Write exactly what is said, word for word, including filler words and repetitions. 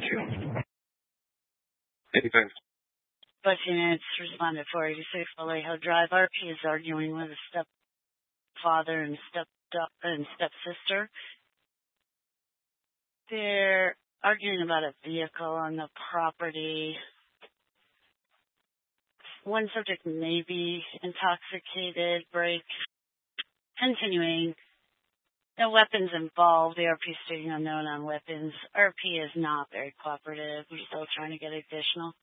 you. Anytime. fourteen minutes responded four eighty-six Vallejo Drive. R P is arguing with a stepfather and step and stepsister. They're arguing about a vehicle on the property. One subject may be intoxicated. Break. Continuing. No weapons involved. The R P stating unknown on weapons. R P is not very cooperative. We're still trying to get additional.